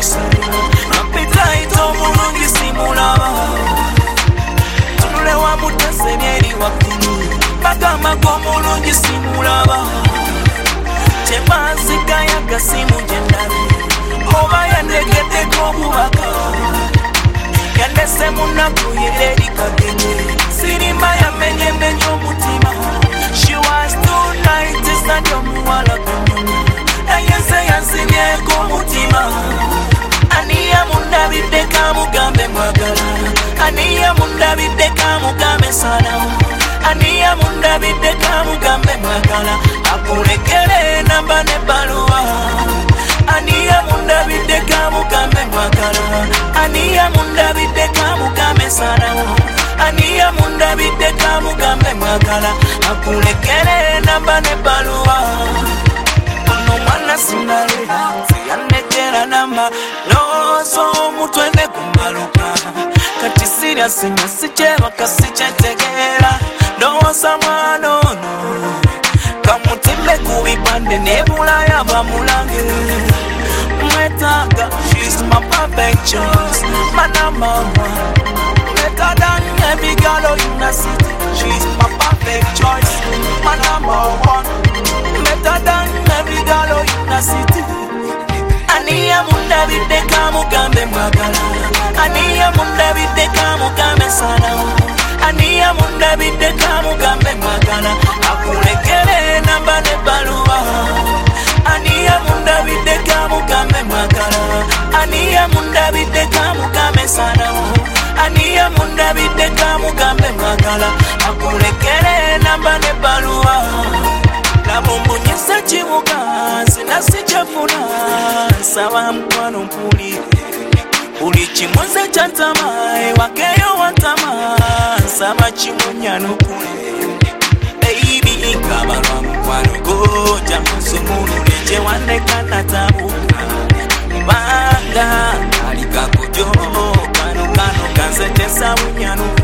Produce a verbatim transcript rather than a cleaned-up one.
kisalo appetite omulungi simulaba tunule wa mutese byeri waggulu bagamba g'omulungi simulaba tebanzika y'akasimu gye ndabe oba yandegeddeko obubaka yandese munaku yereri kagenye sirimba yamenyemenya omutima she was too night esadi omuwala kunyuma nayese yansibyeko omutima aniya mundabidde kamugambe mwagala aniya mundabidde kamugambe salawo aniya mundabidde kamugambe mwagala akulekere namba ne baluwa aniya mundabidde kamugambe mwagala aniya mundabidde kamugambe salawo aniya mundabidde kamugambe mwagala akulekere namba ne baluwa ono mwana sinalera yanekera namba loso omutwe ne kumbaluka kati sirya sinya sikyebaka sikyetegeera ndowooza mwana ono kamutimbe ku bipande nebulaya bamulange mwetaaga she's my perfect choice my number one better than every girl in the city she's my perfect choice my number one better than every girl in the city aniya mundabidde kamugambe mwagala aniya mundabidde kamugambe salawo aniya mundabidde kamugambe mwagala akulekere namba ne baluwa aniya mundabidde kamugambe mwagala aniya mundabidde kamugambe salawo aniya mundabidde kamugambe mwagala akulekere namba ne baluwa namumbunyiza kibuga sinasikyefuna nsaba mukwano mpulire buli kimuze kyantama ewakeyo wantama nsaba kimunyanukule baby nkabalwa mukwano goja musumulule gyewandeka natabuka banga alikakojo kano kano kanzetesa munyanuka